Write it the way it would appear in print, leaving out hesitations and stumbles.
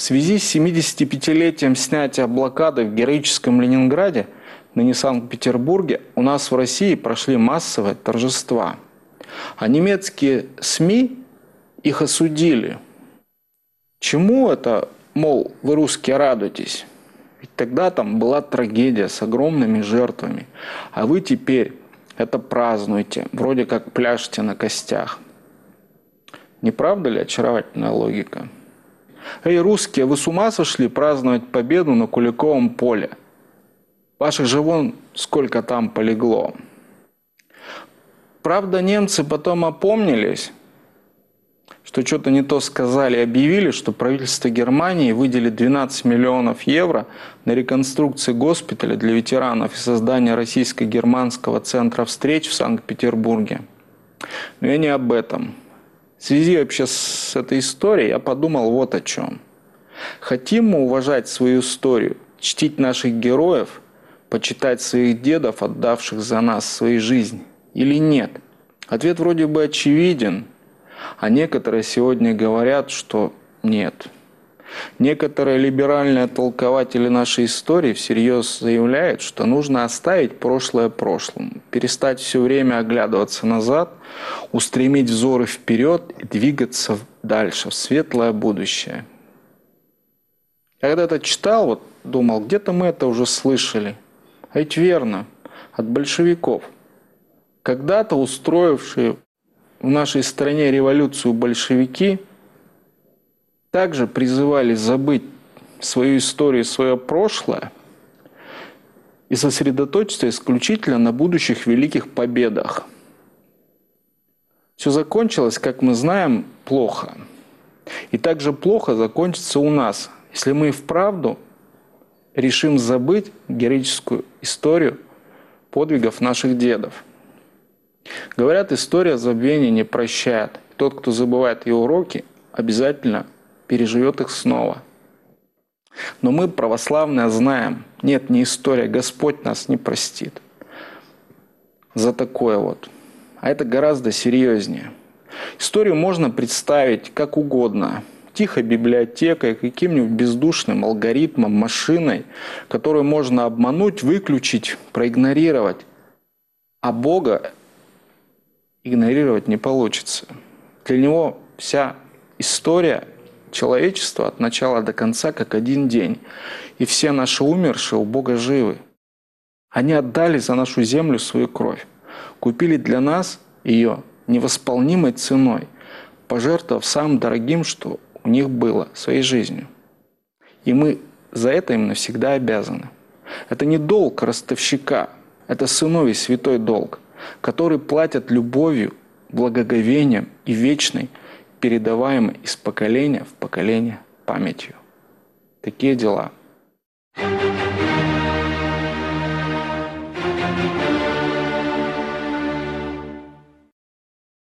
связи с 75-летием снятия блокады в героическом Ленинграде, ныне Санкт-Петербурге, у нас в России прошли массовые торжества. А немецкие СМИ их осудили. Чему это, мол, вы, русские, радуетесь? Ведь тогда там была трагедия с огромными жертвами. А вы теперь это празднуете, вроде как пляшете на костях. Не правда ли очаровательная логика? Эй, русские, вы с ума сошли праздновать победу на Куликовом поле? Ваших же вон сколько там полегло. Правда, немцы потом опомнились, что что-то не то сказали, объявили, что правительство Германии выделит 12 миллионов евро на реконструкцию госпиталя для ветеранов и создание российско-германского центра встреч в Санкт-Петербурге. Но я не об этом. В связи вообще с этой историей я подумал вот о чем. Хотим мы уважать свою историю, чтить наших героев, почитать своих дедов, отдавших за нас свою жизнь, или нет? Ответ вроде бы очевиден, а некоторые сегодня говорят, что нет. Некоторые либеральные толкователи нашей истории всерьез заявляют, что нужно оставить прошлое прошлым, перестать все время оглядываться назад, устремить взоры вперед и двигаться дальше, в светлое будущее. Я когда-то читал, вот думал, где-то мы это уже слышали. А ведь верно, от большевиков. Когда-то устроившие в нашей стране революцию большевики также призывали забыть свою историю, свое прошлое и сосредоточиться исключительно на будущих великих победах. Все закончилось, как мы знаем, плохо. И также плохо закончится у нас, если мы и вправду решим забыть героическую историю подвигов наших дедов. Говорят, история забвения не прощает. Тот, кто забывает ее уроки, обязательно переживет их снова. Но мы, православные, знаем, нет, не история, Господь нас не простит за такое вот. А это гораздо серьезнее. Историю можно представить как угодно. Тихой библиотекой, каким-нибудь бездушным алгоритмом, машиной, которую можно обмануть, выключить, проигнорировать. А Бога игнорировать не получится. Для Него вся история человечества от начала до конца как один день. И все наши умершие у Бога живы. Они отдали за нашу землю свою кровь. Купили для нас ее невосполнимой ценой, пожертвовав самым дорогим, что у них было, своей жизнью. И мы за это им навсегда обязаны. Это не долг ростовщика, это сыновей святой долг, который платят любовью, благоговением и вечной, передаваемой из поколения в поколение памятью. Такие дела.